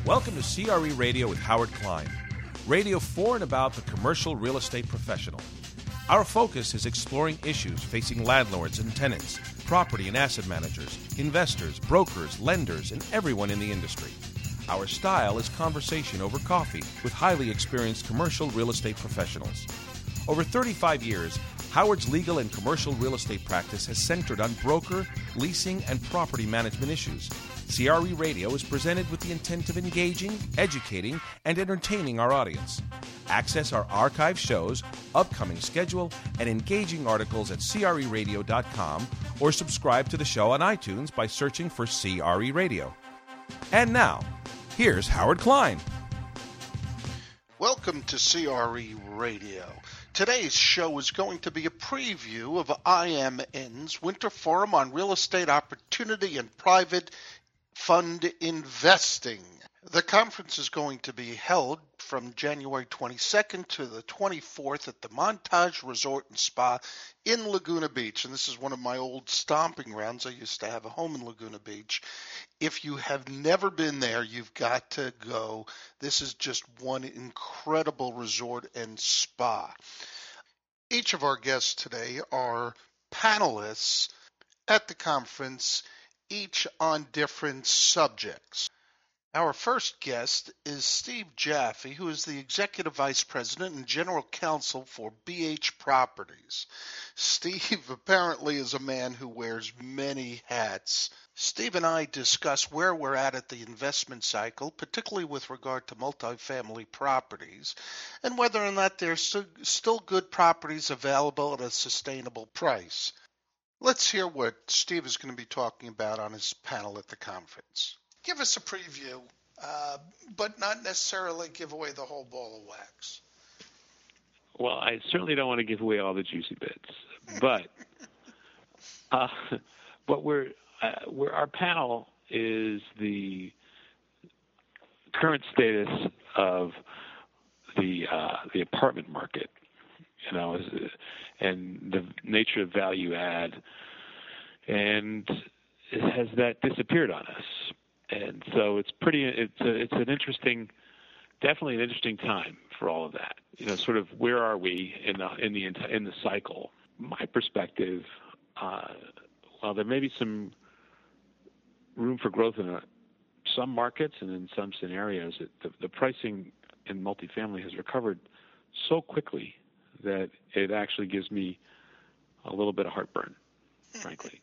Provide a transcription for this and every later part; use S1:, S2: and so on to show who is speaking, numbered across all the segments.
S1: Welcome to CRE Radio with Howard Klein. Radio for and about the commercial real estate professional. Our focus is exploring issues facing landlords and tenants, property and asset managers, investors, brokers, lenders, and everyone in the industry. Our style is conversation over coffee with highly experienced commercial real estate professionals. Over 35 years, Howard's legal and commercial real estate practice has centered on broker, leasing, and property management issues. CRE Radio is presented with the intent of engaging, educating, and entertaining our audience. Access our archive shows, upcoming schedule, and engaging articles at creradio.com or subscribe to the show on iTunes by searching for CRE Radio. And now, here's Howard Klein.
S2: Welcome to CRE Radio. Today's show is going to be a preview of IMN's Winter Forum on Real Estate Opportunity and Private Fund Investing. The conference is going to be held from January 22nd to the 24th at the Montage Resort and Spa in Laguna Beach. And this is one of my old stomping grounds. I used to have a home in Laguna Beach. If you have never been there, you've got to go. This is just one incredible resort and spa. Each of our guests today are panelists at the conference, each on different subjects. Our first guest is Steve Jaffe, who is the Executive Vice President and General Counsel for BH Properties. Steve apparently is a man who wears many hats. Steve and I discuss where we're at the investment cycle, particularly with regard to multifamily properties, and whether or not there's still good properties available at a sustainable price. Let's hear what Steve is going to be talking about on his panel at the conference. Give us a preview, but not necessarily give away the whole ball of wax.
S3: Well, I certainly don't want to give away all the juicy bits, but our panel is the current status of the apartment market, and the nature of value add, and has that disappeared on us? And so it's an interesting, definitely an interesting time for all of that. Sort of where are we in the cycle? My perspective, while there may be some room for growth in some markets and in some scenarios, the pricing in multifamily has recovered so quickly that it actually gives me a little bit of heartburn, frankly.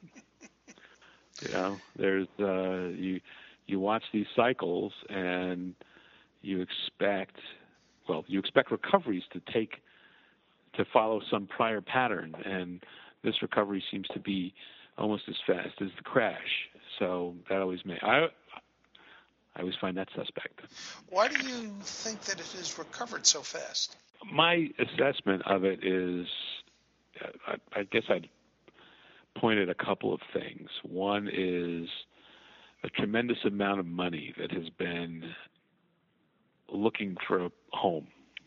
S3: There's you watch these cycles and you expect recoveries to follow some prior pattern, and this recovery seems to be almost as fast as the crash. So that always I always find that suspect.
S2: Why do you think that it has recovered so fast?
S3: My assessment of it is, I guess I'd point at a couple of things. One is a tremendous amount of money that has been looking for a home.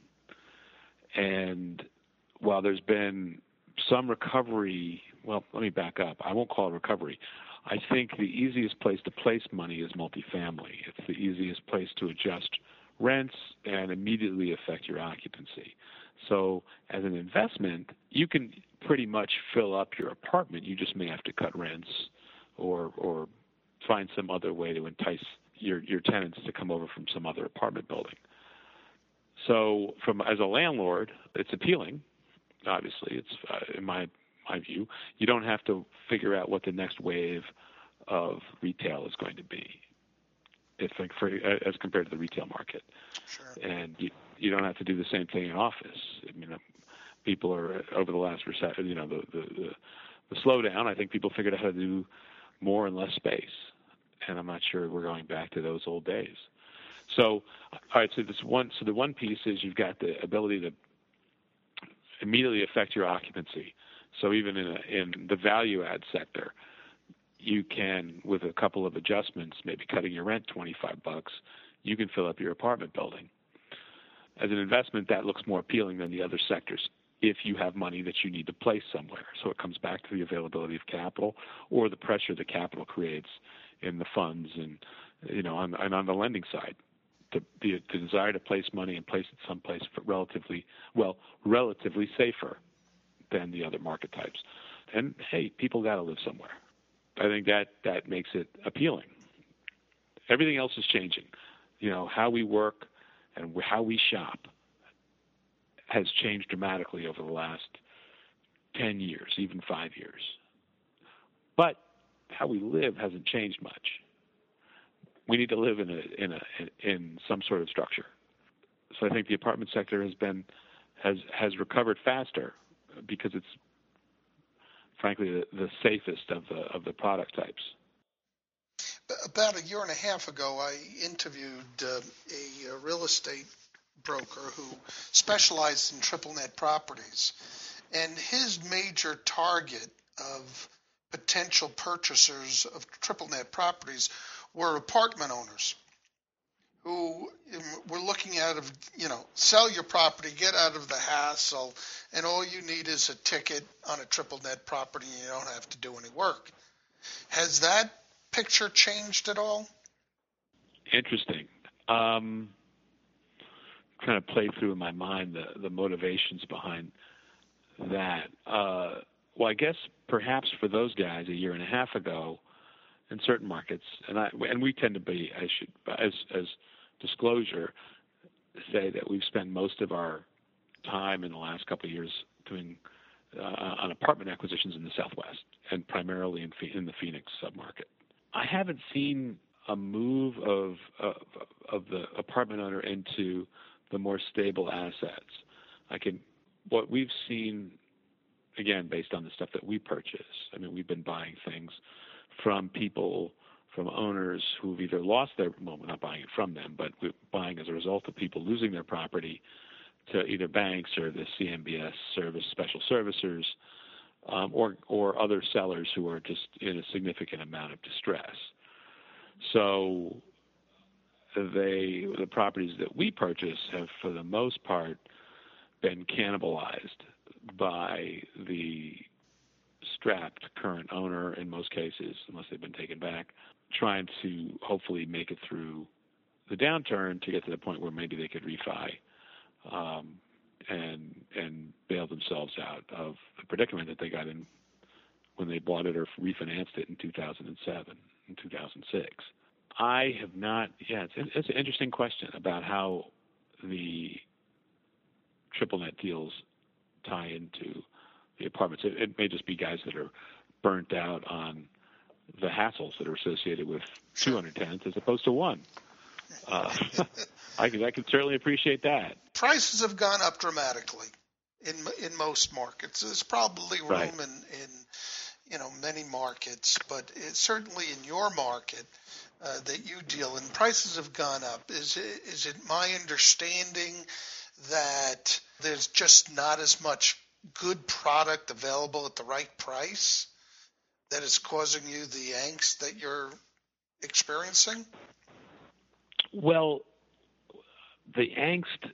S3: And while there's been some recovery, well, let me back up. I won't call it recovery. I think the easiest place to place money is multifamily. It's the easiest place to adjust rents and immediately affect your occupancy. So as an investment, you can pretty much fill up your apartment. You just may have to cut rents or find some other way to entice your tenants to come over from some other apartment building. So as a landlord, it's appealing. Obviously, it's in my view. You don't have to figure out what the next wave of retail is going to be. It's like as compared to the retail market.
S2: Sure.
S3: And you don't have to do the same thing in office. I mean, people are over the last recession, the slowdown. I think people figured out how to do more in less space, and I'm not sure we're going back to those old days. So, all right. So the one piece is you've got the ability to immediately affect your occupancy. So even in the value add sector, you can, with a couple of adjustments, maybe cutting your rent $25, you can fill up your apartment building. As an investment, that looks more appealing than the other sectors if you have money that you need to place somewhere. So it comes back to the availability of capital or the pressure that capital creates in the funds and on the lending side. The desire to place money and place it someplace relatively safer than the other market types. And hey, people got to live somewhere. I think that makes it appealing. Everything else is changing. How we work and how we shop has changed dramatically over the last 10 years, even 5 years. But how we live hasn't changed much. We need to live in some sort of structure. So I think the apartment sector has recovered faster because it's frankly the safest of the product types.
S2: About a year and a half ago, I interviewed a real estate broker who specialized in triple net properties, and his major target of potential purchasers of triple net properties were apartment owners who were looking at sell your property, get out of the hassle, and all you need is a ticket on a triple net property and you don't have to do any work. Has that picture changed at all?
S3: Interesting. Trying to play through in my mind the motivations behind that. Well, I guess perhaps for those guys a year and a half ago, in certain markets, and we tend to be, as disclosure, say that we've spent most of our time in the last couple of years doing on apartment acquisitions in the Southwest and primarily in the Phoenix submarket. I haven't seen a move of the apartment owner into the more stable assets. What we've seen, again, based on the stuff that we purchase. I mean, we've been buying things from owners who've either lost we're not buying it from them, but we're buying as a result of people losing their property to either banks or the CMBS special servicers, or other sellers who are just in a significant amount of distress. So the properties that we purchase have, for the most part, been cannibalized by the strapped current owner in most cases, unless they've been taken back, trying to hopefully make it through the downturn to get to the point where maybe they could refi and bail themselves out of the predicament that they got in when they bought it or refinanced it in 2007 and 2006. I have not. Yeah, it's an interesting question about how the triple net deals tie into the apartments. It may just be guys that are burnt out on the hassles that are associated with 200 tenants as opposed to one. I can certainly appreciate that.
S2: Prices have gone up dramatically in most markets. There's probably room
S3: right.
S2: in many markets, but certainly in your market that you deal in, prices have gone up. Is it my understanding that there's just not as much good product available at the right price that is causing you the angst that you're experiencing?
S3: Well, the angst,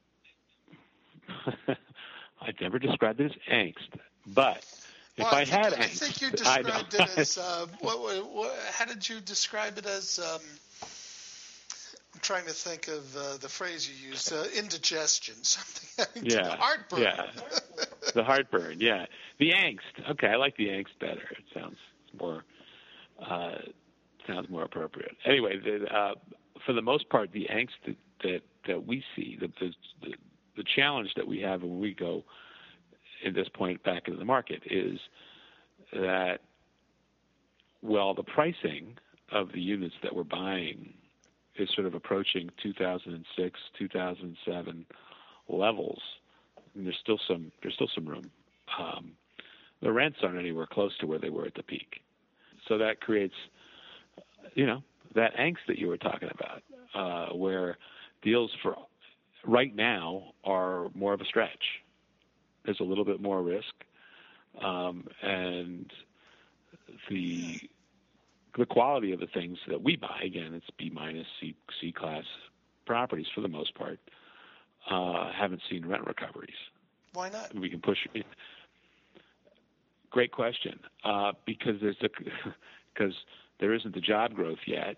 S3: I'd never described it as angst, but if I had angst,
S2: I think you described it as, how did you describe it as, I'm trying to think of the phrase you used, indigestion, something.
S3: Yeah.
S2: Heartburn.
S3: Yeah. The heartburn, yeah. The angst. Okay, I like the angst better. It sounds more appropriate. Anyway, for the most part, the angst that we see, the challenge that we have when we go at this point back into the market is that, well, the pricing of the units that we're buying is sort of approaching 2006, 2007 levels. And there's still some room. The rents aren't anywhere close to where they were at the peak. So that creates, that angst that you were talking about, where deals for right now are more of a stretch. There's a little bit more risk, and the quality of the things that we buy, again, it's B-, C class properties for the most part, haven't seen rent recoveries.
S2: Why not?
S3: We can push Great question. Because there isn't the job growth yet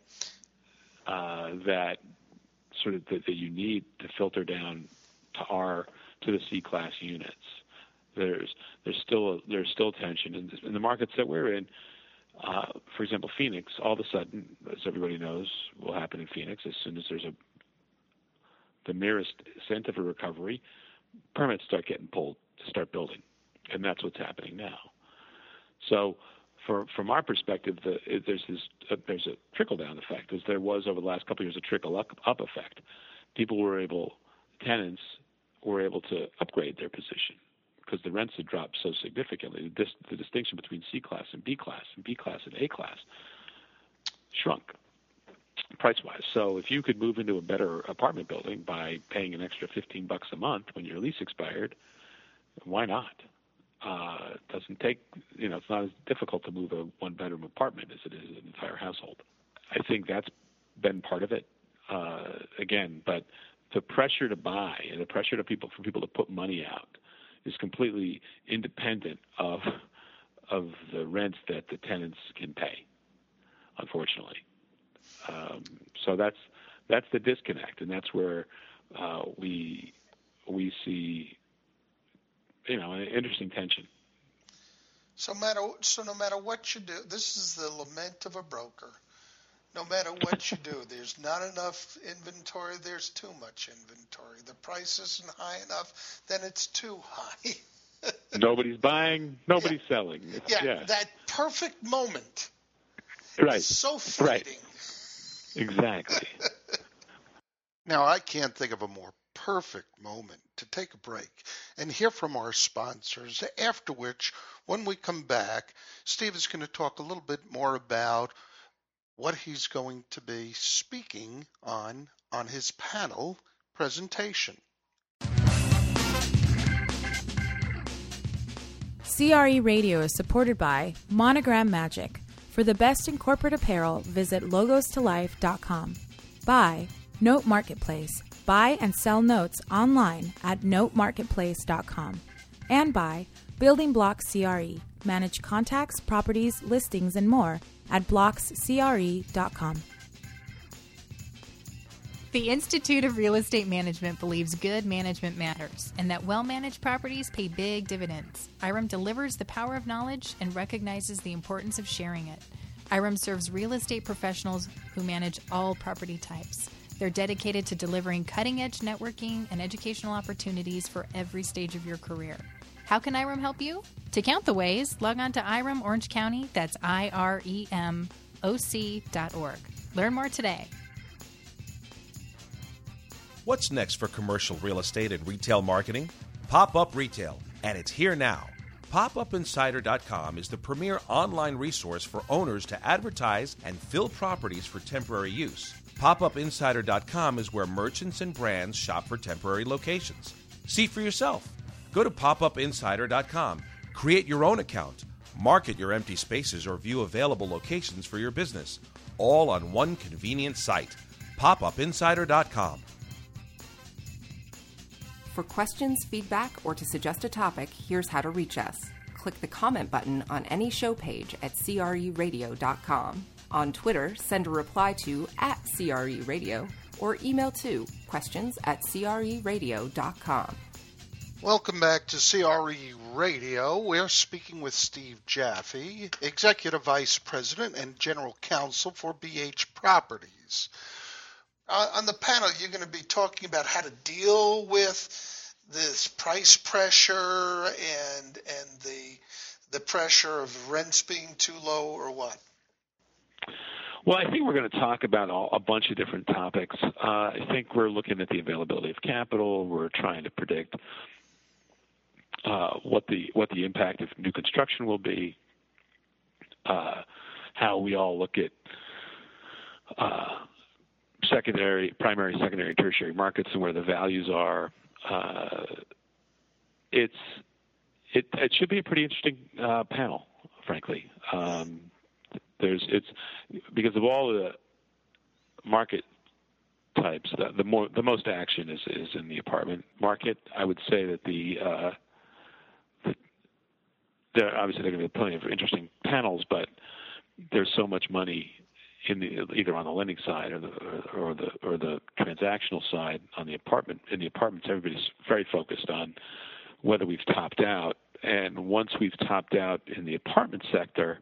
S3: that you need to filter down to the C-class units. There's still tension in the markets that we're in. For example, Phoenix, all of a sudden, as everybody knows, will happen in Phoenix as soon as there's the merest scent of a recovery, permits start getting pulled to start building, and that's what's happening now. So, from our perspective, there's a trickle-down effect, as there was over the last couple of years, a trickle-up effect. Tenants were able to upgrade their position because the rents had dropped so significantly. The distinction between C-class and B-class and B-class and A-class shrunk price-wise. So if you could move into a better apartment building by paying an extra $15 a month when your lease expired, why not? It doesn't take, it's not as difficult to move a one-bedroom apartment as it is an entire household. I think that's been part of it, again, but the pressure to buy and the pressure for people to put money out is completely independent of the rents that the tenants can pay, unfortunately. So that's the disconnect, and that's where we see an interesting tension.
S2: So no matter what you do, this is the lament of a broker. No matter what you do, there's not enough inventory, there's too much inventory. The price isn't high enough, then it's too high.
S3: Nobody's buying, nobody's selling.
S2: That perfect moment.
S3: Right.
S2: Is so fleeting.
S3: Right. Exactly.
S2: Now, I can't think of a more perfect moment to take a break and hear from our sponsors, after which, when we come back, Steve is going to talk a little bit more about what he's going to be speaking on his panel presentation.
S4: CRE Radio is supported by Monogram Magic. For the best in corporate apparel, visit logostolife.com. By Note Marketplace. Buy and sell notes online at notemarketplace.com. And by Building Blocks CRE. Manage contacts, properties, listings, and more at blockscre.com.
S5: The Institute of Real Estate Management believes good management matters and that well-managed properties pay big dividends. IREM delivers the power of knowledge and recognizes the importance of sharing it. IREM serves real estate professionals who manage all property types. They're dedicated to delivering cutting-edge networking and educational opportunities for every stage of your career. How can IREM help you? To count the ways, log on to IREM Orange County, that's IREMOC.org. Learn more today.
S1: What's next for commercial real estate and retail marketing? Pop-up retail, and it's here now. PopUpInsider.com is the premier online resource for owners to advertise and fill properties for temporary use. PopUpInsider.com is where merchants and brands shop for temporary locations. See for yourself. Go to PopUpInsider.com, create your own account, market your empty spaces, or view available locations for your business, all on one convenient site. PopUpInsider.com.
S6: For questions, feedback, or to suggest a topic, here's how to reach us. Click the comment button on any show page at creradio.com. On Twitter, send a reply to @CRERadio or email to questions@creradio.com.
S2: Welcome back to CRE Radio. We're speaking with Steve Jaffe, Executive Vice President and General Counsel for BH Properties. On the panel, you're going to be talking about how to deal with this price pressure and the pressure of rents being too low, or what?
S3: Well, I think we're going to talk about a bunch of different topics. I think we're looking at the availability of capital. We're trying to predict what the impact of new construction will be. How we all look at primary, secondary, tertiary markets and where the values are. It should be a pretty interesting panel, frankly. It's because of all the market types, the most action is in the apartment market. I would say that obviously there are going to be plenty of interesting panels, but there's so much money either on the lending side or the transactional side in the apartments. Everybody's very focused on whether we've topped out, and once we've topped out in the apartment sector,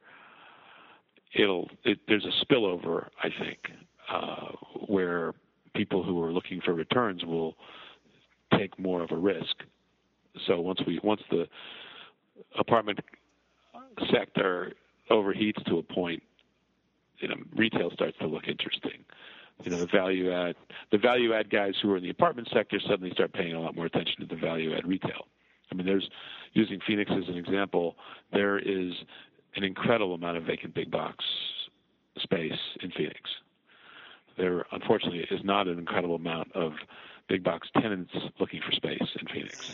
S3: there's a spillover, I think, where people who are looking for returns will take more of a risk. So once the apartment sector overheats to a point, retail starts to look interesting. The value add guys who are in the apartment sector suddenly start paying a lot more attention to the value add retail. I mean, using Phoenix as an example, there is an incredible amount of vacant big box space in Phoenix. There, unfortunately, is not an incredible amount of big box tenants looking for space in Phoenix.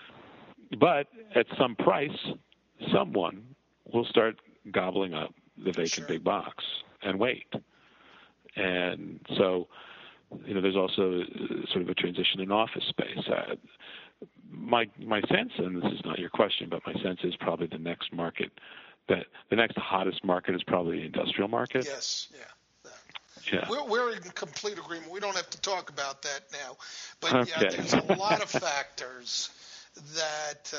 S3: But at some price, someone will start gobbling up the vacant big box and wait. And so, there's also sort of a transition in office space. My sense, and this is not your question, but my sense is probably the next hottest market is probably the industrial market.
S2: Yes, yeah.
S3: Yeah.
S2: We're in complete agreement. We don't have to talk about that now. But
S3: okay.
S2: There's a lot of factors that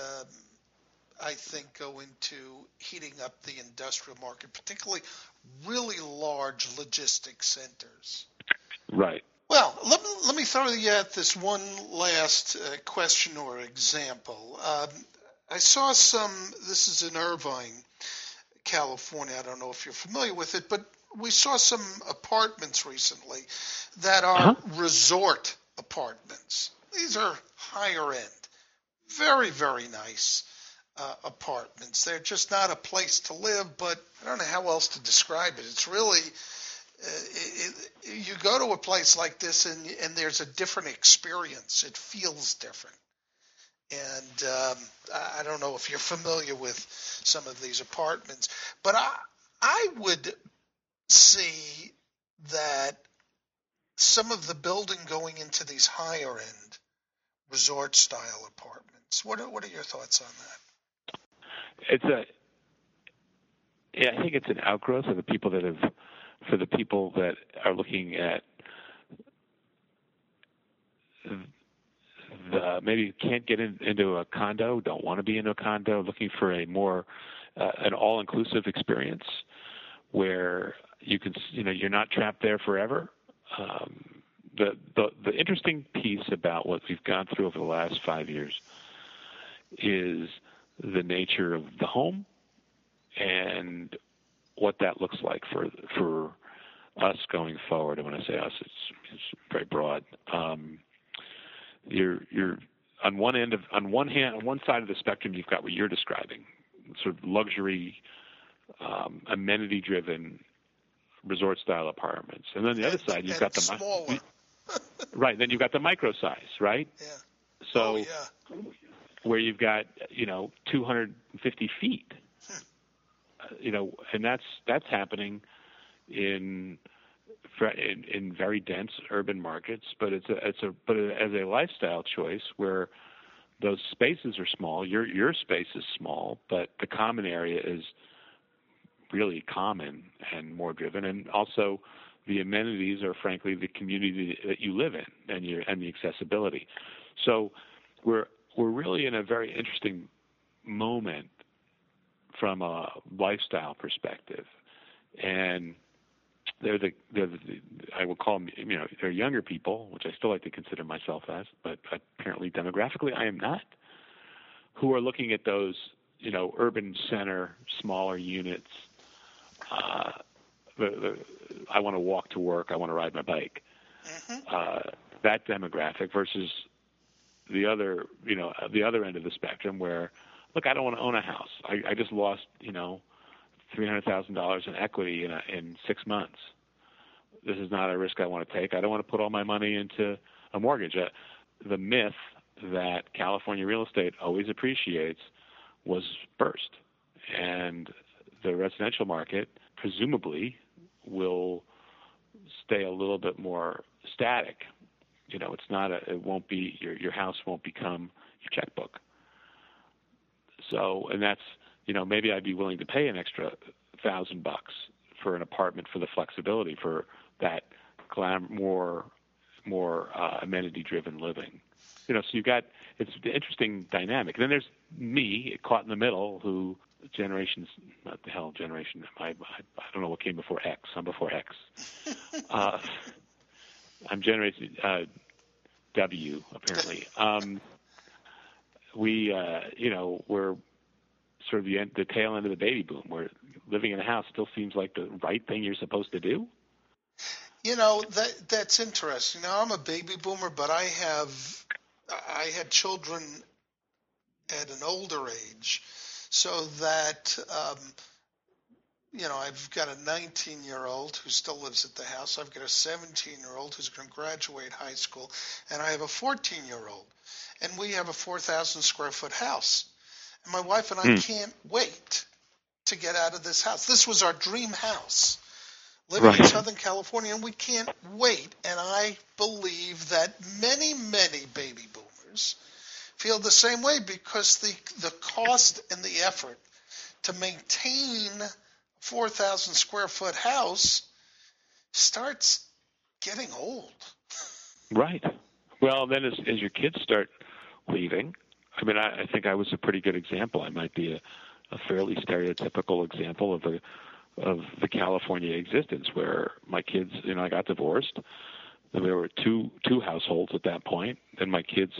S2: I think go into heating up the industrial market, particularly really large logistics centers.
S3: Right.
S2: Well, let me throw you at this one last question or example. I saw this is in Irvine, California. I don't know if you're familiar with it, but we saw some apartments recently that are resort apartments. These are higher end, very, very nice apartments. They're just not a place to live, but I don't know how else to describe it. It's really, you go to a place like this and there's a different experience. It feels different. And I don't know if you're familiar with some of these apartments, but I would see that some of the building going into these higher end resort style apartments. What are your thoughts on that?
S3: I think it's an outgrowth of for the people that are looking at maybe can't get into a condo, don't want to be in a condo, looking for a more an all-inclusive experience where you can, you're not trapped there forever. The interesting piece about what we've gone through over the last 5 years is the nature of the home and what that looks like for us going forward. And when I say us, it's very broad. You're on one side of the spectrum, you've got what you're describing, sort of luxury, amenity-driven resort-style apartments, and then the other side, you've got the
S2: smaller.
S3: Right. Then you've got the micro size, right?
S2: Yeah.
S3: So where you've got 250 feet, and that's happening in very dense urban markets, but as a lifestyle choice where those spaces are small. Your space is small, but the common area is really common and more driven, and also the amenities are frankly the community that you live in and the accessibility. So we're really in a very interesting moment from a lifestyle perspective, and they're I would call them, they're younger people, which I still like to consider myself as, but apparently demographically I am not, who are looking at those, urban center, smaller units. I want to walk to work. I want to ride my bike. That demographic versus the other, the other end of the spectrum where, look, I don't want to own a house. I just lost, $300,000 in equity in 6 months. This is not a risk I want to take. I don't want to put all my money into a mortgage. The myth that California real estate always appreciates was burst, and the residential market presumably will stay a little bit more static. It won't be your house won't become your checkbook. So, and that's maybe I'd be willing to pay an extra $1,000 for an apartment for the flexibility, for that more amenity-driven living. So you've got, it's an interesting dynamic. And then there's me caught in the middle, who generations, what the hell generation, I don't know what came before X. I'm before X. I'm generation W, apparently. We're sort of the tail end of the baby boom, where living in a house still seems like the right thing you're supposed to do.
S2: That's interesting. Now, I'm a baby boomer, but I had children at an older age, so that I've got a 19-year-old who still lives at the house. I've got a 17-year-old who's going to graduate high school, and I have a 14-year-old, and we have a 4,000 square foot house. And my wife and I can't wait to get out of this house. This was our dream house, living in Southern California, and we can't wait. And I believe that many, many baby boomers feel the same way, because the cost and the effort to maintain a 4,000 square foot house starts getting old. Right.
S3: Well, then as your kids start leaving, I think I was a pretty good example. I might be a fairly stereotypical example of the California existence, where my kids, I got divorced. There were two households at that point, and my kids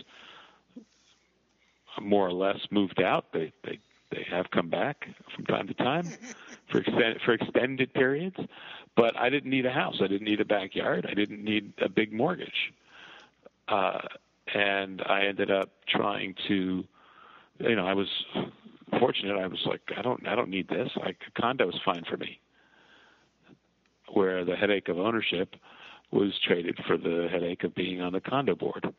S3: more or less moved out. They have come back from time to time for extended periods, but I didn't need a house. I didn't need a backyard. I didn't need a big mortgage. And I ended up trying to, I was fortunate. I was like, I don't need this. A condo is fine for me. Where the headache of ownership was traded for the headache of being on the condo board.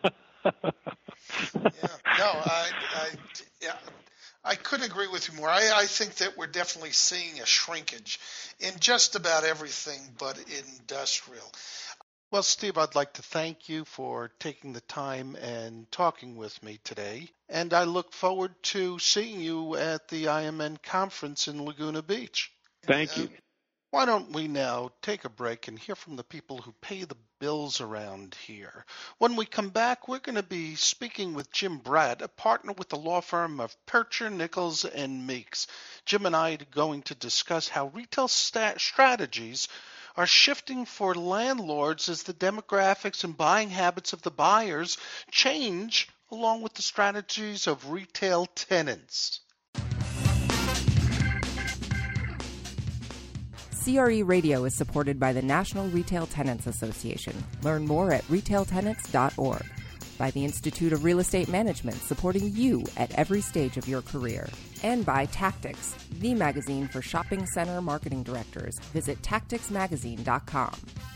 S2: I couldn't agree with you more. I think that we're definitely seeing a shrinkage in just about everything but industrial. Well, Steve, I'd like to thank you for taking the time and talking with me today. And I look forward to seeing you at the IMN conference in Laguna Beach.
S3: Thank you.
S2: Why don't we now take a break and hear from the people who pay the bills around here? When we come back, we're going to be speaking with Jim Bratt, a partner with the law firm of Percher, Nichols, and Meeks. Jim and I are going to discuss how retail strategies are shifting for landlords as the demographics and buying habits of the buyers change, along with the strategies of retail tenants.
S6: CRE Radio is supported by the National Retail Tenants Association. Learn more at retailtenants.org. By the Institute of Real Estate Management, supporting you at every stage of your career. And by Tactics, the magazine for shopping center marketing directors. Visit tacticsmagazine.com.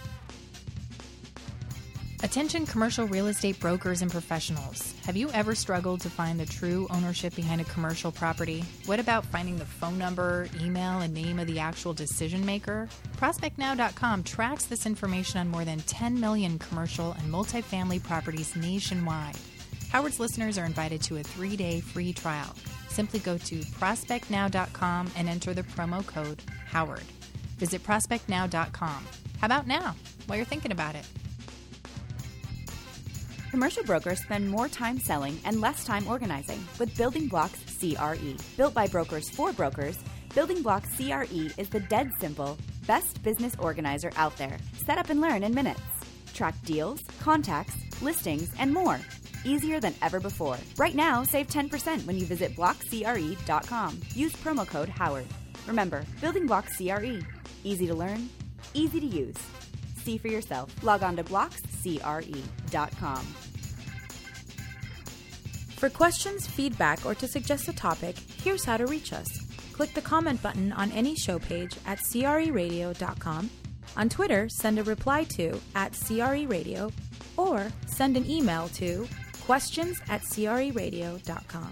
S5: Attention commercial real estate brokers and professionals. Have you ever struggled to find the true ownership behind a commercial property? What about finding the phone number, email, and name of the actual decision maker? ProspectNow.com tracks this information on more than 10 million commercial and multifamily properties nationwide. Howard's listeners are invited to a 3-day free trial. Simply go to ProspectNow.com and enter the promo code HOWARD. Visit ProspectNow.com. How about now, while you're thinking about it?
S7: Commercial brokers spend more time selling and less time organizing with Building Blocks CRE. Built by brokers for brokers, Building Blocks CRE is the dead simple, best business organizer out there. Set up and learn in minutes. Track deals, contacts, listings, and more. Easier than ever before. Right now, save 10% when you visit blockcre.com. Use promo code HOWARD. Remember, Building Blocks CRE. Easy to learn, easy to use. See for yourself. Log on to blockscre.com.
S4: For questions, feedback, or to suggest a topic, here's how to reach us. Click the comment button on any show page at creradio.com. On Twitter, send a reply to @CREradio, or send an email to questions@creradio.com.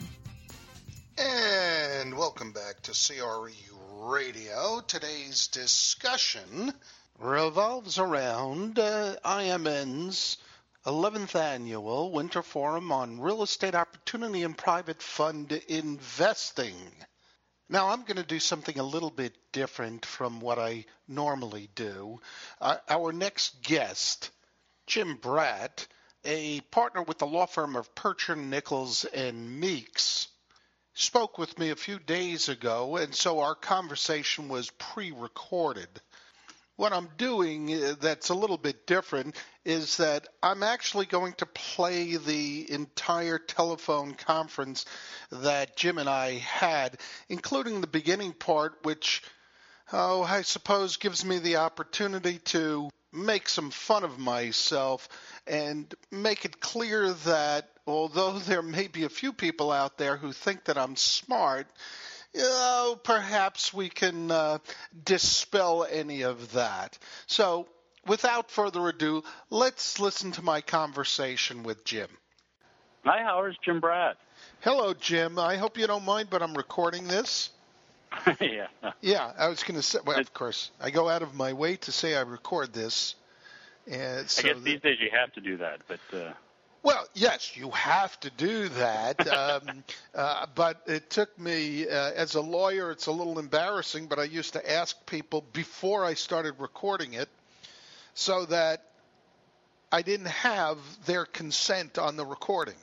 S2: And welcome back to CRE Radio. Today's discussion revolves around IMN's 11th Annual Winter Forum on Real Estate Opportunity and Private Fund Investing. Now, I'm going to do something a little bit different from what I normally do. Our next guest, Jim Bratt, a partner with the law firm of Percher, Nichols, and Meeks, spoke with me a few days ago, and so our conversation was pre-recorded. What I'm doing that's a little bit different is that I'm actually going to play the entire telephone conference that Jim and I had, including the beginning part, which, I suppose gives me the opportunity to make some fun of myself and make it clear that although there may be a few people out there who think that I'm smart, perhaps we can dispel any of that. So, without further ado, let's listen to my conversation with Jim.
S8: Hi, Howard. It's Jim Bratt.
S2: Hello, Jim. I hope you don't mind, but I'm recording this.
S8: Yeah.
S2: Yeah, I was going to say, well, of course, I go out of my way to say I record this. And so
S8: I guess these days you have to do that, but...
S2: Well, yes, you have to do that, but it took me, as a lawyer, it's a little embarrassing, but I used to ask people before I started recording it so that I didn't have their consent on the recording.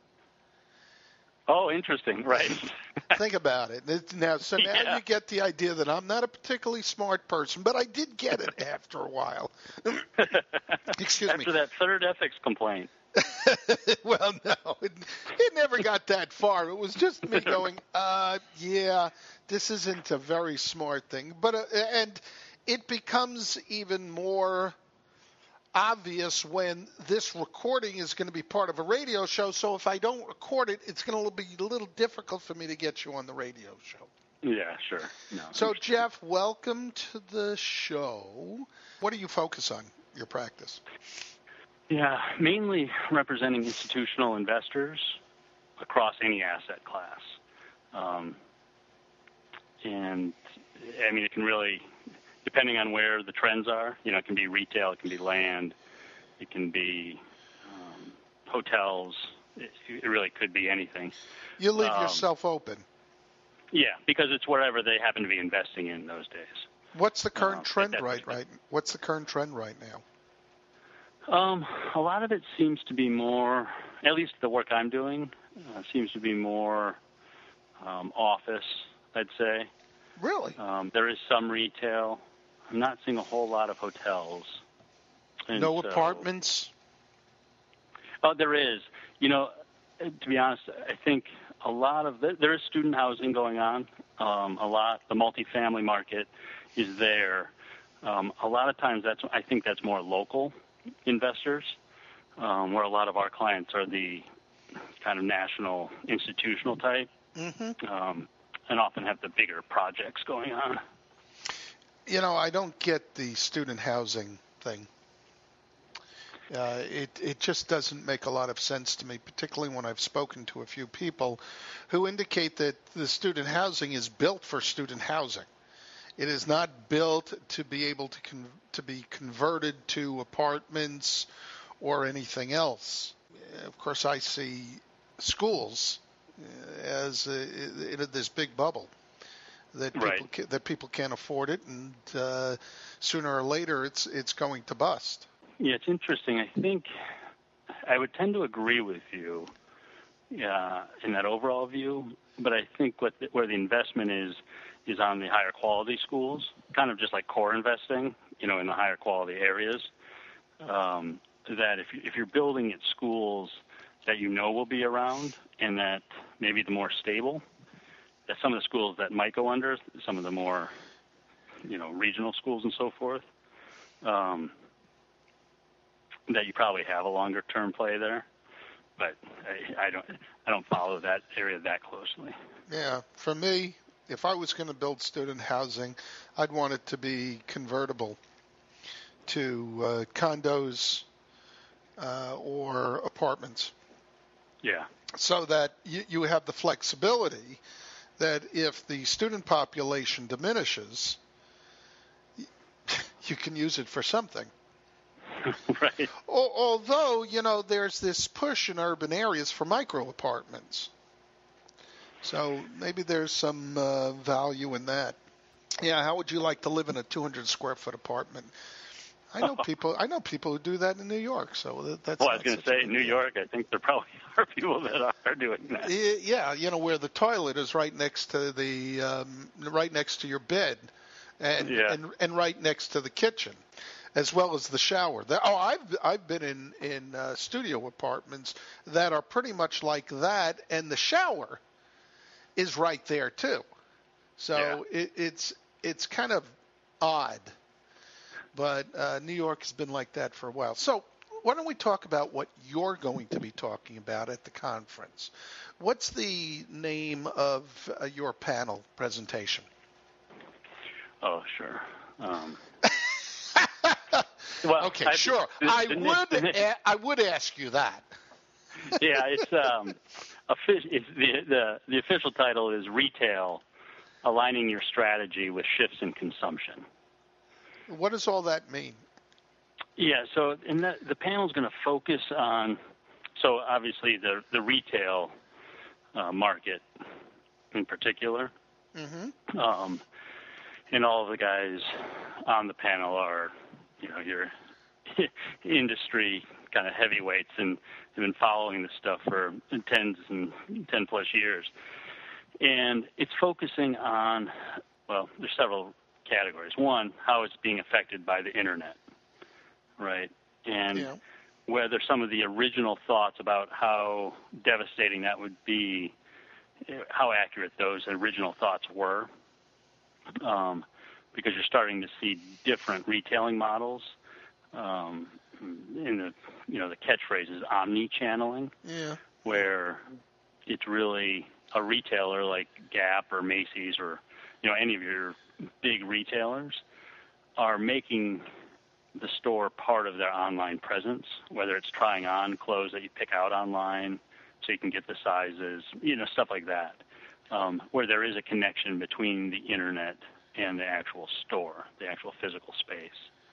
S8: Oh, interesting, right.
S2: Think about it. Now you get the idea that I'm not a particularly smart person, but I did get it after a while. Excuse me.
S8: After that third ethics complaint.
S2: Well, no, it never got that far. It was just me going, yeah, this isn't a very smart thing. But and it becomes even more obvious when this recording is going to be part of a radio show. So if I don't record it, it's going to be a little difficult for me to get you on the radio show.
S8: Yeah, sure. No,
S2: so, Jeff, welcome to the show. What do you focus on, your practice?
S8: Yeah, mainly representing institutional investors across any asset class. And, I mean, it can really, depending on where the trends are, it can be retail, it can be land, it can be hotels. It really could be anything.
S2: You leave yourself open.
S8: Yeah, because it's wherever they happen to be investing in those days.
S2: What's the current trend What's the current trend right now?
S8: A lot of it seems to be more, at least the work I'm doing, seems to be more office, I'd say.
S2: Really?
S8: There is some retail. I'm not seeing a whole lot of hotels. And
S2: no apartments?
S8: Oh, there is. To be honest, I think a lot of there is student housing going on. The multifamily market is there. A lot of times I think that's more local investors, where a lot of our clients are the kind of national institutional type, and often have the bigger projects going on.
S2: I don't get the student housing thing. It just doesn't make a lot of sense to me, particularly when I've spoken to a few people who indicate that the student housing is built for student housing. It is not built to be able to be converted to apartments or anything else. Of course, I see schools as this big bubble that people can't afford it, and sooner or later it's going to bust.
S8: Yeah, it's interesting. I think I would tend to agree with you in that overall view, but I think where the investment is on the higher quality schools, kind of just like core investing, in the higher quality areas. That if you're building at schools that will be around and that maybe the more stable, that some of the schools that might go under, some of the more, regional schools and so forth, that you probably have a longer term play there. But I don't follow that area that closely.
S2: Yeah, for me, if I was going to build student housing, I'd want it to be convertible to condos or apartments.
S8: Yeah.
S2: So that you have the flexibility that if the student population diminishes, you can use it for something.
S8: Right.
S2: Although, there's this push in urban areas for micro apartments. So maybe there's some value in that. Yeah, how would you like to live in a 200 square foot apartment? I know people who do that in New York. So that's.
S8: Well, I was going to say in New York, I think there probably are people that are doing that.
S2: Yeah, where the toilet is right next to your bed, and right next to the kitchen, as well as the shower. I've been in studio apartments that are pretty much like that, and the shower is right there too. So it's kind of odd. But New York has been like that for a while. So why don't we talk about what you're going to be talking about at the conference? What's the name of your panel presentation?
S8: Oh, sure.
S2: Well, okay, sure. I would ask you that.
S8: Yeah, it's the official title is Retail: Aligning Your Strategy with Shifts in Consumption.
S2: What does all that mean?
S8: Yeah, so the panel is going to focus on, so obviously the retail market in particular. Mm-hmm. And all of the guys on the panel are, your industry kind of heavyweights and have been following this stuff for 10 plus years. And it's focusing on, well, there's several categories. One, how it's being affected by the internet, right? And whether some of the original thoughts about how devastating that would be, how accurate those original thoughts were, because you're starting to see different retailing models. In the catchphrase is omni-channeling, where it's really a retailer like Gap or Macy's or any of your big retailers are making the store part of their online presence, whether it's trying on clothes that you pick out online so you can get the sizes, stuff like that, where there is a connection between the internet and the actual store, the actual physical space.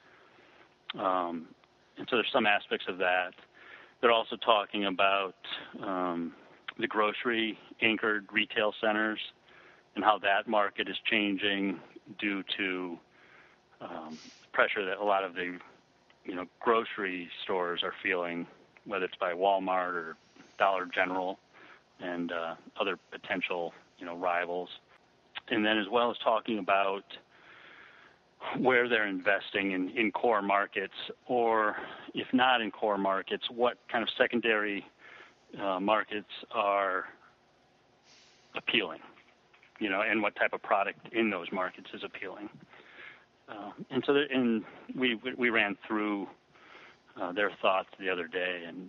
S8: And so there's some aspects of that. They're also talking about the grocery-anchored retail centers and how that market is changing due to pressure that a lot of the grocery stores are feeling, whether it's by Walmart or Dollar General and other potential rivals. And then as well as talking about where they're investing in core markets, or if not in core markets, what kind of secondary markets are appealing, and what type of product in those markets is appealing. And so we ran through their thoughts the other day, and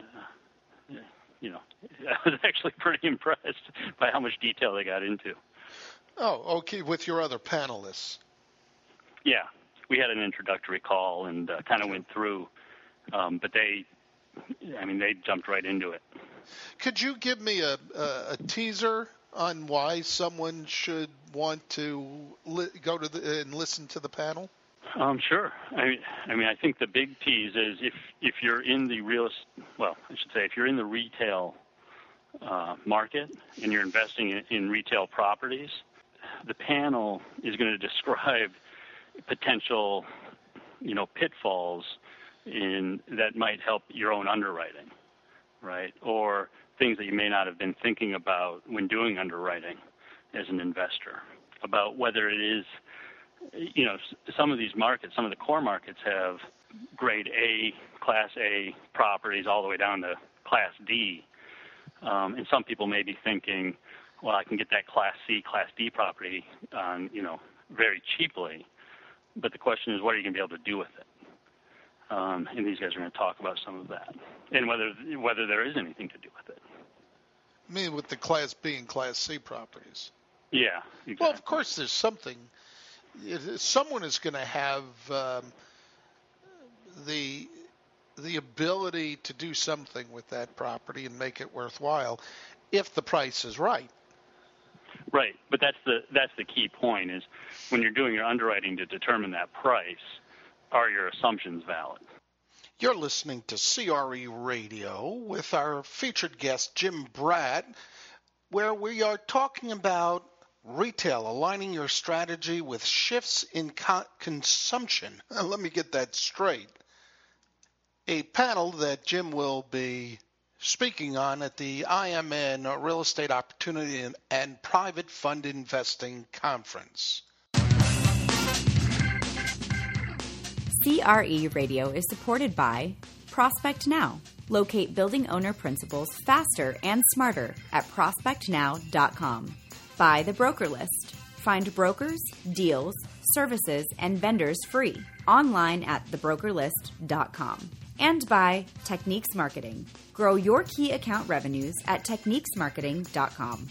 S8: I was actually pretty impressed by how much detail they got into.
S2: Oh, okay, with your other panelists.
S8: Yeah, we had an introductory call and kind of went through, but they jumped right into it.
S2: Could you give me a teaser on why someone should want to go to and listen to the panel?
S8: Sure. I think the big tease is if you're in the if you're in the retail market and you're investing in retail properties, the panel is going to describe potential, pitfalls that might help your own underwriting, right? Or things that you may not have been thinking about when doing underwriting as an investor, about whether it is, some of these markets, some of the core markets have grade A, Class A properties all the way down to Class D. And some people may be thinking, well, I can get that Class C, Class D property, very cheaply. But the question is, what are you going to be able to do with it? And these guys are going to talk about some of that, and whether there is anything to do with it.
S2: I mean, with the Class B and Class C properties.
S8: Yeah, exactly.
S2: Well, of course, there's something. Someone is going to have the ability to do something with that property and make it worthwhile, if the price is right.
S8: Right, but that's the key point is when you're doing your underwriting to determine that price, are your assumptions valid?
S2: You're listening to CRE Radio with our featured guest, Jim Bratt. where we are talking about retail, aligning your strategy with shifts in consumption. Let me get that straight. A panel that Jim will be speaking on at the IMN Real Estate Opportunity and Private Fund Investing Conference.
S7: CRE Radio is supported by Prospect Now. Locate building owner principals faster and smarter at prospectnow.com. By The Broker List. Find brokers, deals, services, and vendors free online at thebrokerlist.com. And by Techniques Marketing. Grow your key account revenues at techniquesmarketing.com.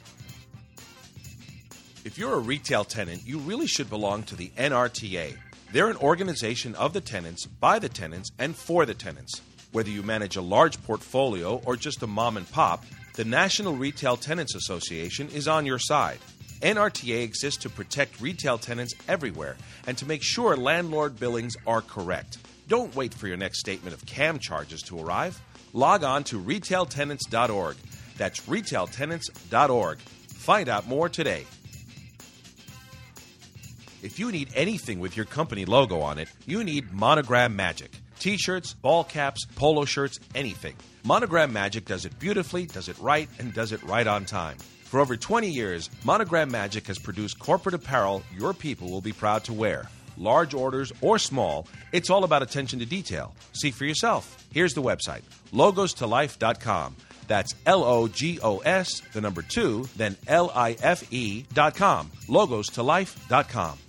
S1: If you're a retail tenant, you really should belong to the NRTA. They're an organization of the tenants, by the tenants, and for the tenants. Whether you manage a large portfolio or just a mom and pop, the National Retail Tenants Association is on your side. NRTA exists to protect retail tenants everywhere and to make sure landlord billings are correct. Don't wait for your next statement of CAM charges to arrive. Log on to retailtenants.org. That's retailtenants.org. Find out more today. If you need anything with your company logo on it, you need Monogram Magic. T-shirts, ball caps, polo shirts, anything. Monogram Magic does it beautifully, does it right, and does it right on time. For over 20 years, Monogram Magic has produced corporate apparel your people will be proud to wear. Large orders or small, it's all about attention to detail. See for yourself. Here's the website, logostolife.com. That's LOGOS, the number 2, then LIFE.com. Logostolife.com.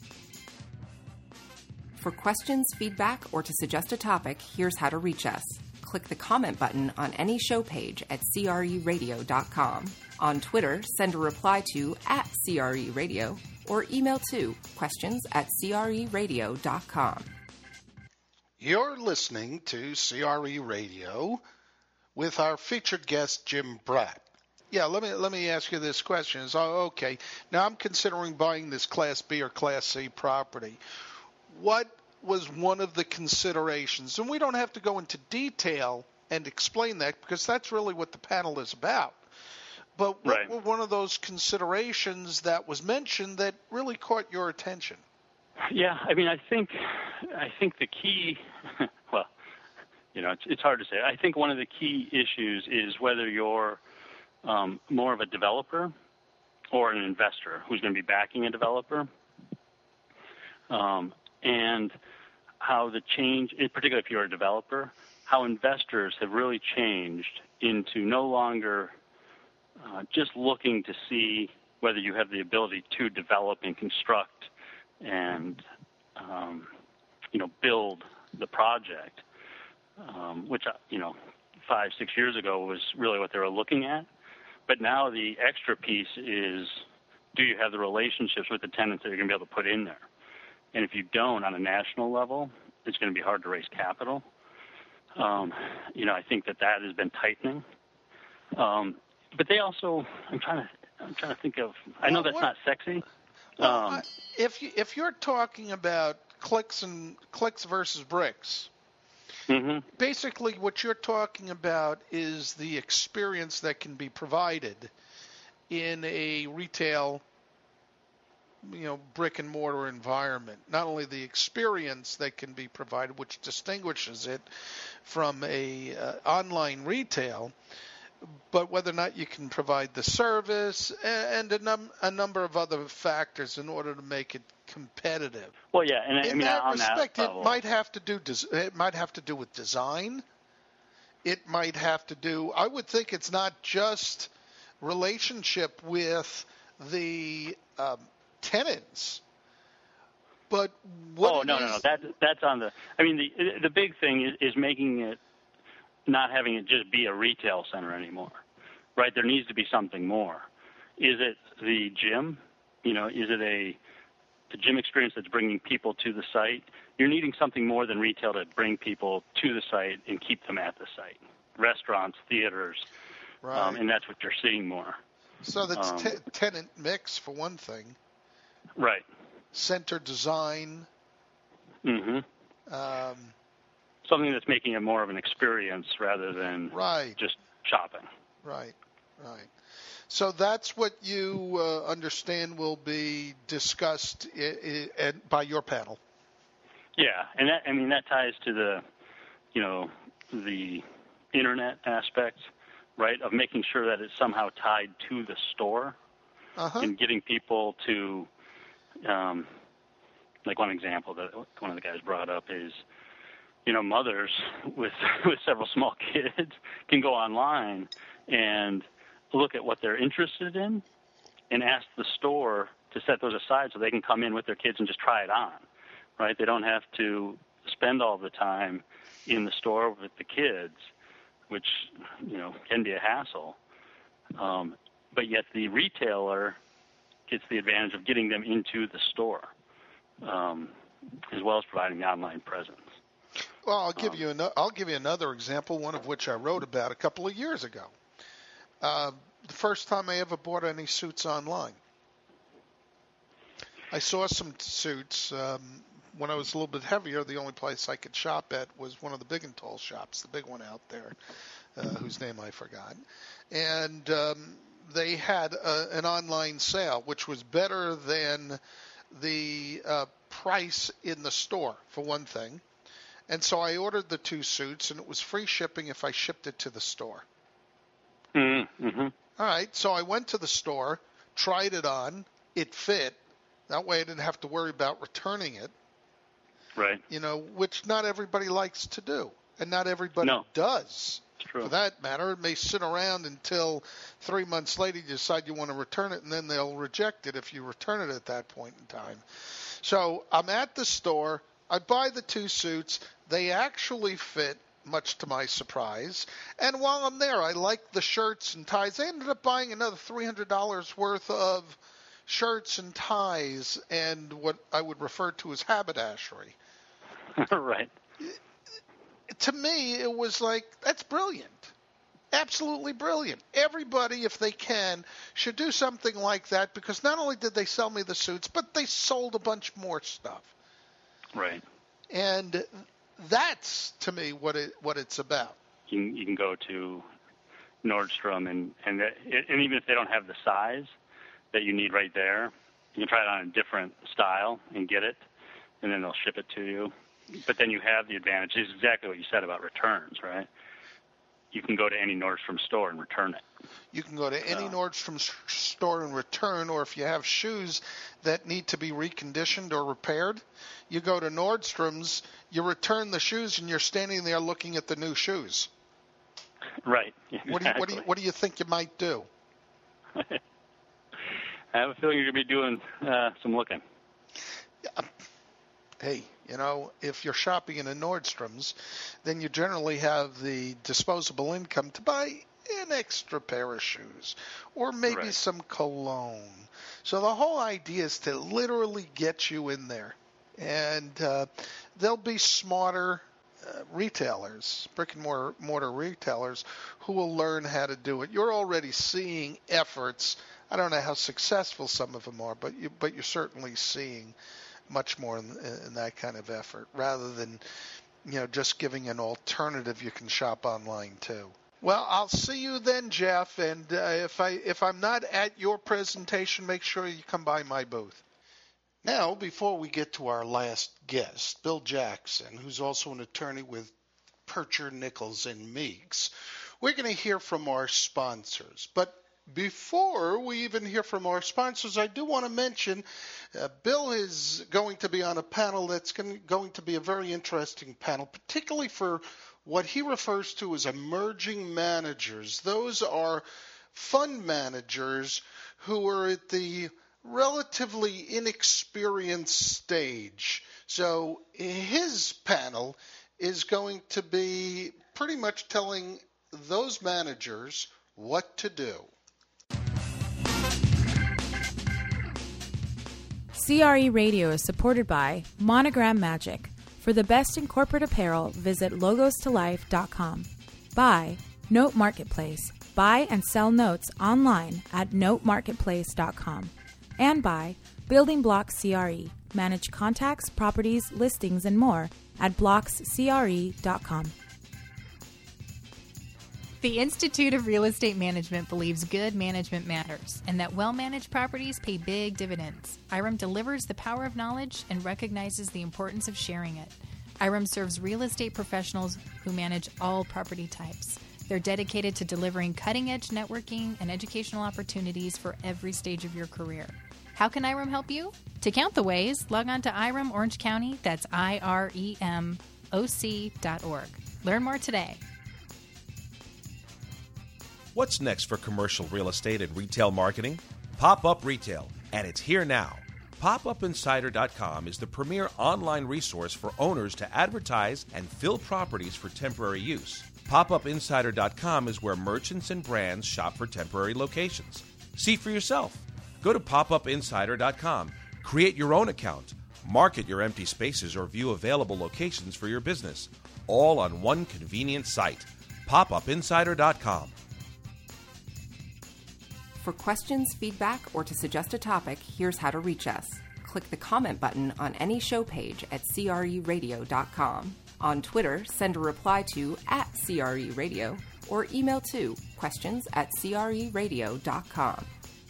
S6: For questions, feedback, or to suggest a topic, here's how to reach us. Click the comment button on any show page at creradio.com. On Twitter, send a reply to @CRERadio or email to questions@creradio.com.
S2: You're listening to CRE Radio with our featured guest, Jim Bratt. Yeah, let me ask you this question. Okay, now I'm considering buying this Class B or Class C property. What was one of the considerations? And we don't have to go into detail and explain that because that's really what the panel is about. But what were one of those considerations that was mentioned that really caught your attention?
S8: Yeah, I mean, I think the key, well, it's hard to say. I think one of the key issues is whether you're more of a developer or an investor who's going to be backing a developer. And how the change, in particular if you're a developer, how investors have really changed into no longer just looking to see whether you have the ability to develop and construct and, build the project, which, 5-6 years ago was really what they were looking at. But now the extra piece is, do you have the relationships with the tenants that you're going to be able to put in there? And if you don't on a national level, it's going to be hard to raise capital. I think that has been tightening. But they also, I'm trying to think of. I know that's not sexy.
S2: If you're talking about clicks versus bricks,
S8: mm-hmm.
S2: Basically what you're talking about is the experience that can be provided in a retail, brick and mortar environment. Not only the experience that can be provided, which distinguishes it from a online retail, but whether or not you can provide the service and a number of other factors in order to make it competitive.
S8: Well, yeah, and
S2: in that respect,
S8: it
S2: might have to do with design. It might have to do. I would think it's not just relationship with the tenants, but what?
S8: Oh no. That's on the. I mean, the big thing is making it, not having it just be a retail center anymore, right? There needs to be something more. Is it the gym? Is it the gym experience that's bringing people to the site? You're needing something more than retail to bring people to the site and keep them at the site. Restaurants, theaters,
S2: right.
S8: And that's what you're seeing more.
S2: So that's tenant mix for one thing.
S8: Right.
S2: Center design.
S8: Mm-hmm. Something that's making it more of an experience rather than
S2: right.
S8: just shopping.
S2: Right. Right. So that's what you understand will be discussed by your panel.
S8: Yeah, and that ties to the internet aspect, right, of making sure that it's somehow tied to the store, and getting people to, like one example that one of the guys brought up is, mothers with several small kids can go online and look at what they're interested in and ask the store to set those aside so they can come in with their kids and just try it on, right? They don't have to spend all the time in the store with the kids, which, can be a hassle. But yet the retailer gets the advantage of getting them into the store, as well as providing the online presence.
S2: Well, I'll give you another example, one of which I wrote about a couple of years ago. The first time I ever bought any suits online. I saw some suits when I was a little bit heavier. The only place I could shop at was one of the Big and Tall shops, the big one out there, whose name I forgot. And they had an online sale, which was better than the price in the store, for one thing. And so I ordered the 2 suits, and it was free shipping if I shipped it to the store.
S8: Mm-hmm.
S2: All right, so I went to the store, tried it on, it fit. That way I didn't have to worry about returning it.
S8: Right.
S2: Which not everybody likes to do, and not everybody does.
S8: It's true.
S2: For that matter, it may sit around until 3 months later you decide you want to return it, and then they'll reject it if you return it at that point in time. So I'm at the store. I buy the 2 suits. They actually fit, much to my surprise. And while I'm there, I like the shirts and ties. I ended up buying another $300 worth of shirts and ties and what I would refer to as haberdashery.
S8: Right.
S2: To me, it was like, that's brilliant. Absolutely brilliant. Everybody, if they can, should do something like that, because not only did they sell me the suits, but they sold a bunch more stuff.
S8: Right.
S2: And that's, to me, what it's about.
S8: You can go to Nordstrom, and even if they don't have the size that you need right there, you can try it on a different style and get it, and then they'll ship it to you. But then you have the advantage. It's exactly what you said about returns, right? You can go to any Nordstrom store and return it.
S2: You can go to any Nordstrom store and return, or if you have shoes that need to be reconditioned or repaired, you go to Nordstrom's, you return the shoes, and you're standing there looking at the new shoes.
S8: Right. Exactly.
S2: What do you think you might do?
S8: I have a feeling you're going to be doing some looking.
S2: Hey, if you're shopping in a Nordstrom's, then you generally have the disposable income to buy an extra pair of shoes or maybe some cologne. So the whole idea is to literally get you in there. And there'll be smarter retailers, brick and mortar retailers, who will learn how to do it. You're already seeing efforts. I don't know how successful some of them are, but you're certainly seeing much more in that kind of effort, rather than just giving an alternative you can shop online too. Well, I'll see you then, Jeff. And if I'm not at your presentation, make sure you come by my booth. Now, before we get to our last guest, Bill Jackson, who's also an attorney with Percher, Nichols, and Meeks, we're going to hear from our sponsors. But before we even hear from our sponsors, I do want to mention Bill is going to be on a panel that's going to be a very interesting panel, particularly for what he refers to as emerging managers. Those are fund managers who are at the relatively inexperienced stage. So his panel is going to be pretty much telling those managers what to do.
S4: CRE Radio is supported by Monogram Magic. For the best in corporate apparel, visit logostolife.com. By Note Marketplace. Buy and sell notes online at notemarketplace.com. And by Building Blocks CRE. Manage contacts, properties, listings, and more at blockscre.com.
S5: The Institute of Real Estate Management believes good management matters and that well-managed properties pay big dividends. IREM delivers the power of knowledge and recognizes the importance of sharing it. IREM serves real estate professionals who manage all property types. They're dedicated to delivering cutting-edge networking and educational opportunities for every stage of your career. How can IREM help you? To count the ways, log on to IREM Orange County, that's IREMOC.org. Learn more today.
S1: What's next for commercial real estate and retail marketing? Pop-Up Retail, and it's here now. PopUpInsider.com is the premier online resource for owners to advertise and fill properties for temporary use. PopUpInsider.com is where merchants and brands shop for temporary locations. See for yourself. Go to PopUpInsider.com, create your own account, market your empty spaces, or view available locations for your business, all on one convenient site. PopUpInsider.com.
S6: For questions, feedback, or to suggest a topic, here's how to reach us. Click the comment button on any show page at creradio.com. On Twitter, send a reply to @CRERadio or email to questions@creradio.com.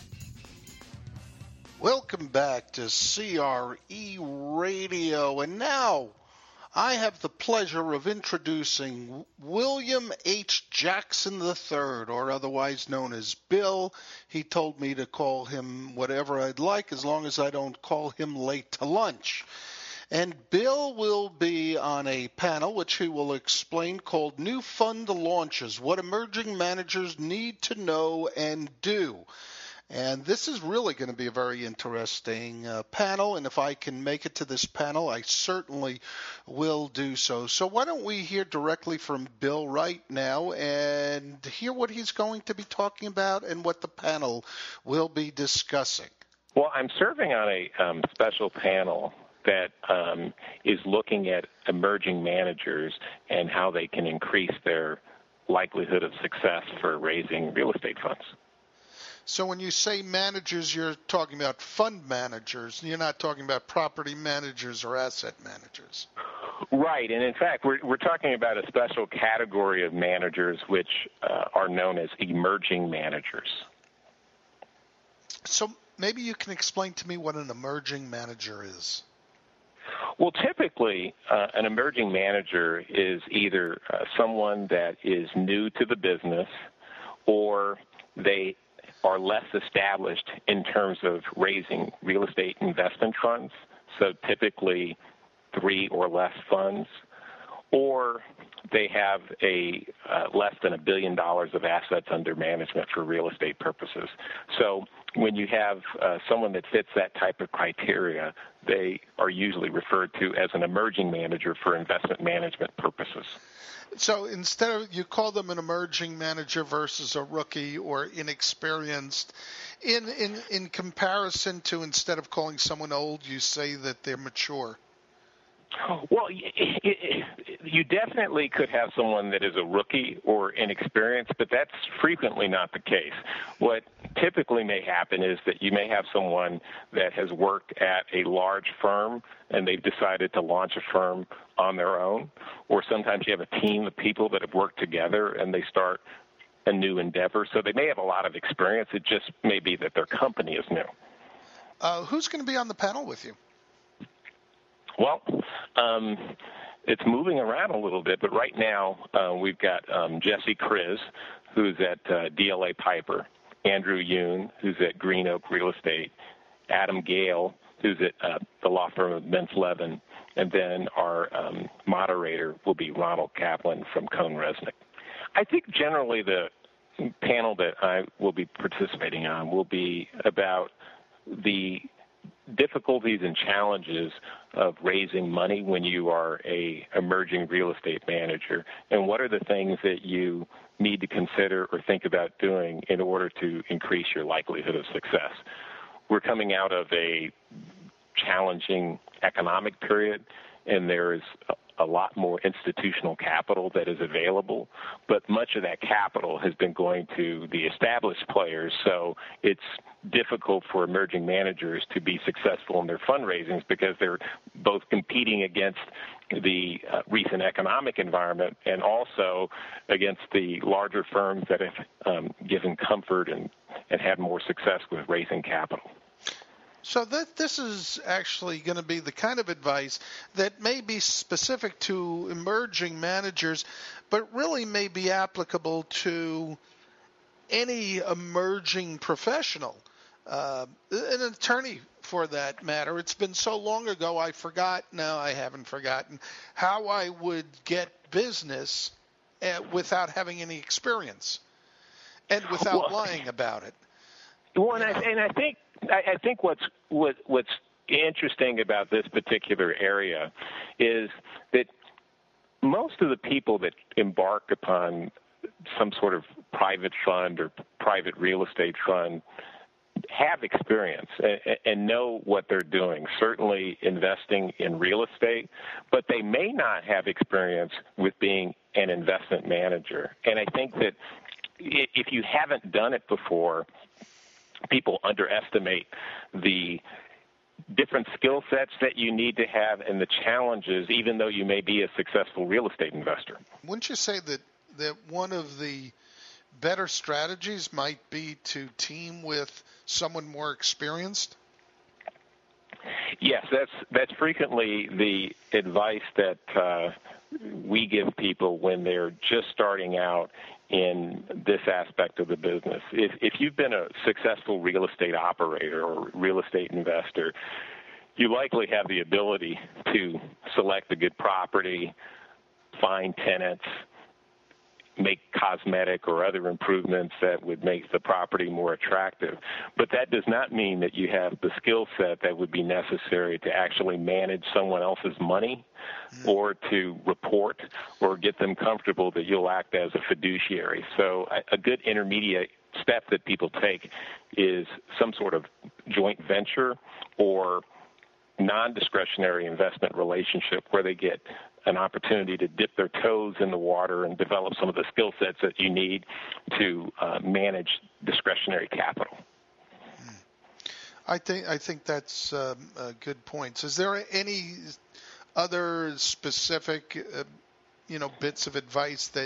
S2: Welcome back to CRE Radio, and now I have the pleasure of introducing William H. Jackson III, or otherwise known as Bill. He told me to call him whatever I'd like as long as I don't call him late to lunch. And Bill will be on a panel which he will explain called New Fund Launches, What Emerging Managers Need to Know and Do. And this is really going to be a very interesting panel, and if I can make it to this panel, I certainly will do so. So why don't we hear directly from Bill right now and hear what he's going to be talking about and what the panel will be discussing.
S9: Well, I'm serving on a special panel that is looking at emerging managers and how they can increase their likelihood of success for raising real estate funds.
S2: So when you say managers, you're talking about fund managers. You're not talking about property managers or asset managers.
S9: Right, and in fact, we're talking about a special category of managers which are known as emerging managers.
S2: So maybe you can explain to me what an emerging manager is.
S9: Well, typically, an emerging manager is either someone that is new to the business or they are less established in terms of raising real estate investment funds, so typically 3 or less funds, or they have a less than $1 billion of assets under management for real estate purposes. So when you have someone that fits that type of criteria, they are usually referred to as an emerging manager for investment management purposes.
S2: So instead of, you call them an emerging manager versus a rookie or inexperienced, in comparison to, instead of calling someone old, you say that they're mature.
S9: Well, you definitely could have someone that is a rookie or inexperienced, but that's frequently not the case. What typically may happen is that you may have someone that has worked at a large firm and they've decided to launch a firm on their own, or sometimes you have a team of people that have worked together and they start a new endeavor. So they may have a lot of experience. It just may be that their company is new.
S2: Who's going to be on the panel with you?
S9: Well, it's moving around a little bit, but right now we've got Jesse Kriz, who's at DLA Piper, Andrew Yoon, who's at Green Oak Real Estate, Adam Gale, who's at the law firm of Mintz Levin, and then our moderator will be Ronald Kaplan from Cohn Resnick. I think generally the panel that I will be participating on will be about the difficulties and challenges of raising money when you are a emerging real estate manager, and what are the things that you need to consider or think about doing in order to increase your likelihood of success. We're coming out of a challenging economic period, and there is a lot more institutional capital that is available, but much of that capital has been going to the established players, so it's difficult for emerging managers to be successful in their fundraisings because they're both competing against the recent economic environment and also against the larger firms that have given comfort and had more success with raising capital.
S2: So this is actually going to be the kind of advice that may be specific to emerging managers, but really may be applicable to any emerging professional, an attorney for that matter. It's been so long ago I haven't forgotten how I would get business without having any experience and without lying about it.
S9: Well, and I think what's interesting about this particular area is that most of the people that embark upon some sort of private fund or private real estate fund have experience and know what they're doing, certainly investing in real estate, but they may not have experience with being an investment manager. And I think that if you haven't done it before, people underestimate the different skill sets that you need to have and the challenges, even though you may be a successful real estate investor.
S2: Wouldn't you say that one of the better strategies might be to team with someone more experienced?
S9: Yes, that's frequently the advice that we give people when they're just starting out in this aspect of the business. If you've been a successful real estate operator or real estate investor, you likely have the ability to select a good property, find tenants, make cosmetic or other improvements that would make the property more attractive. But that does not mean that you have the skill set that would be necessary to actually manage someone else's money or to report or get them comfortable that you'll act as a fiduciary. So a good intermediate step that people take is some sort of joint venture or non-discretionary investment relationship where they get an opportunity to dip their toes in the water and develop some of the skill sets that you need to manage discretionary capital.
S2: I think that's good points. Is there any other specific, bits of advice that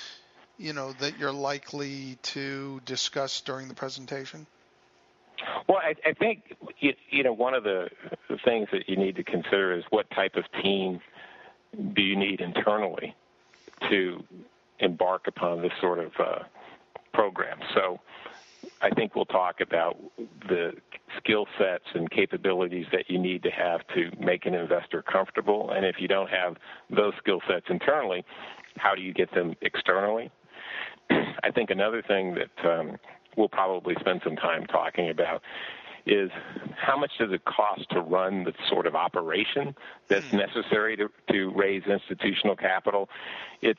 S2: you're likely to discuss during the presentation?
S9: Well, I think one of the things that you need to consider is what type of team do you need internally to embark upon this sort of program. So I think we'll talk about the skill sets and capabilities that you need to have to make an investor comfortable. And if you don't have those skill sets internally, how do you get them externally? I think another thing that we'll probably spend some time talking about is how much does it cost to run the sort of operation that's necessary to raise institutional capital. It's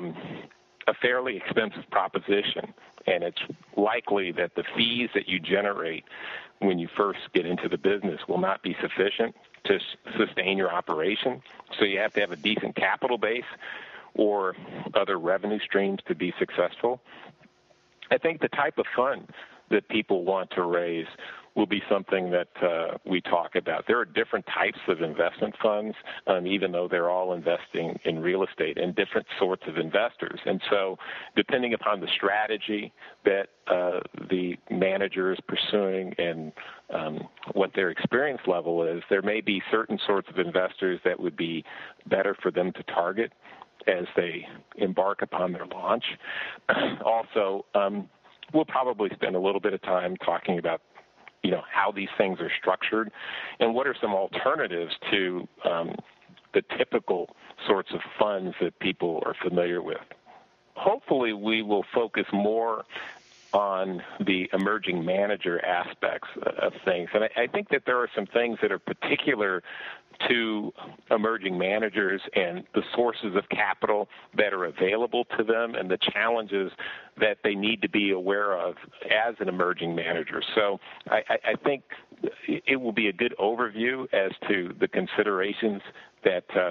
S9: a fairly expensive proposition, and it's likely that the fees that you generate when you first get into the business will not be sufficient to sustain your operation. So you have to have a decent capital base or other revenue streams to be successful. I think the type of fund that people want to raise will be something that we talk about. There are different types of investment funds, even though they're all investing in real estate, and different sorts of investors. And so depending upon the strategy that the manager is pursuing and what their experience level is, there may be certain sorts of investors that would be better for them to target as they embark upon their launch. Also, we'll probably spend a little bit of time talking about how these things are structured and what are some alternatives to the typical sorts of funds that people are familiar with. Hopefully, we will focus more on the emerging manager aspects of things. And I think that there are some things that are particular to emerging managers and the sources of capital that are available to them and the challenges that they need to be aware of as an emerging manager. So I think it will be a good overview as to the considerations that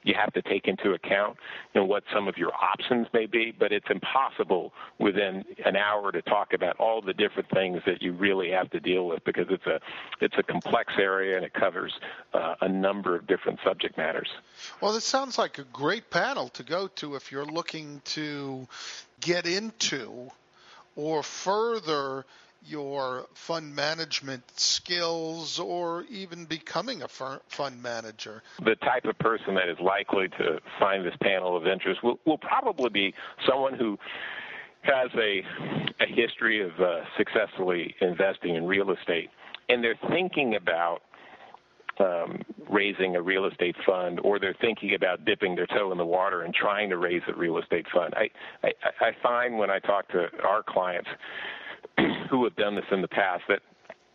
S9: you have to take into account, what some of your options may be, but it's impossible within an hour to talk about all the different things that you really have to deal with, because it's a complex area and it covers a number of different subject matters.
S2: Well, this sounds like a great panel to go to if you're looking to get into or further your fund management skills, or even becoming a fund manager.
S9: The type of person that is likely to find this panel of interest will probably be someone who has a history of successfully investing in real estate, and they're thinking about raising a real estate fund, or they're thinking about dipping their toe in the water and trying to raise a real estate fund. I find when I talk to our clients who have done this in the past that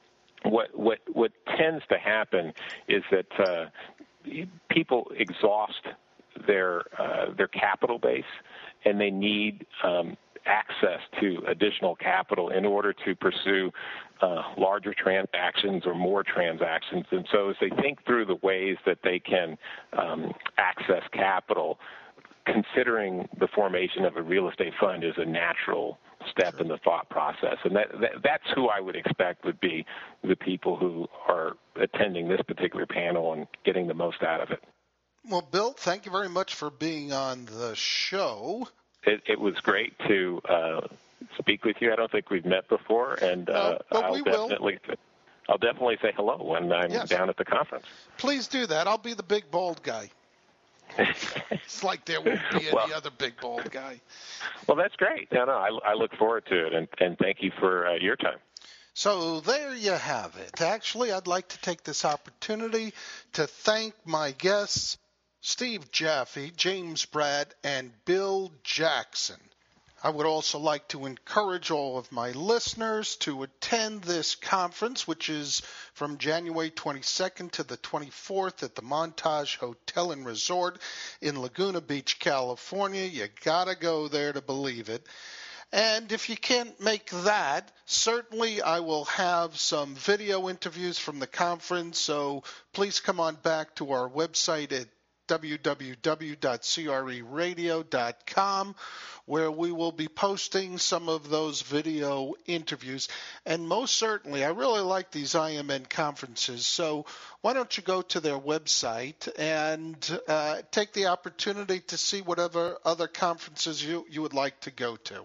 S9: what tends to happen is that people exhaust their capital base, and they need access to additional capital in order to pursue larger transactions or more transactions. And so as they think through the ways that they can access capital, considering the formation of a real estate fund is a natural step in the thought process. And that's who I would expect would be the people who are attending this particular panel and getting the most out of it.
S2: Well, Bill, thank you very much for being on the show.
S9: It was great to speak with you. I don't think we've met before, and I'll definitely say hello when I'm down at the conference.
S2: Please do that. I'll be the big bald guy. It's like there won't be any other big bald guy.
S9: Well, that's great. No, I look forward to it, and thank you for your time.
S2: So there you have it. Actually, I'd like to take this opportunity to thank my guests, Steve Jaffe, James Brad, and Bill Jackson. I would also like to encourage all of my listeners to attend this conference, which is from January 22nd to the 24th at the Montage Hotel and Resort in Laguna Beach, California. You gotta go there to believe it. And if you can't make that, certainly I will have some video interviews from the conference, so please come on back to our website at www.creradio.com, where we will be posting some of those video interviews. And most certainly, I really like these IMN conferences, so why don't you go to their website and take the opportunity to see whatever other conferences you would like to go to.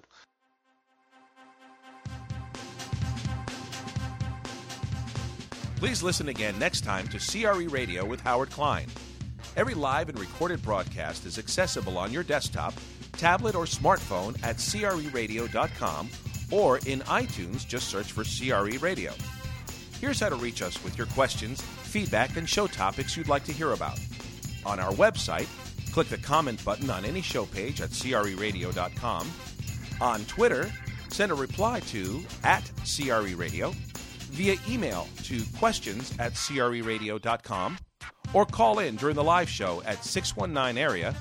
S1: Please listen again next time to CRE Radio with Howard Klein. Every live and recorded broadcast is accessible on your desktop, tablet, or smartphone at creradio.com, or in iTunes, just search for CRE Radio. Here's how to reach us with your questions, feedback, and show topics you'd like to hear about. On our website, click the comment button on any show page at creradio.com. On Twitter, send a reply to @CRE Radio, via email to questions@creradio.com, or call in during the live show at 619-AREA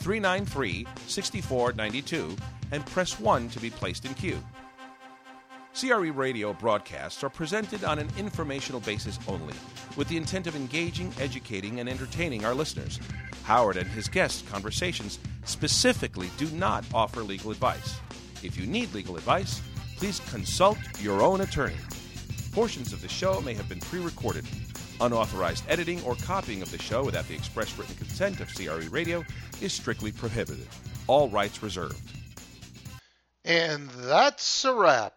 S1: 393-6492 and press 1 to be placed in queue. CRE Radio broadcasts are presented on an informational basis only, with the intent of engaging, educating, and entertaining our listeners. Howard and his guests' conversations specifically do not offer legal advice. If you need legal advice, please consult your own attorney. Portions of the show may have been pre-recorded. Unauthorized editing or copying of the show without the express written consent of CRE Radio is strictly prohibited. All rights reserved.
S2: And that's a wrap.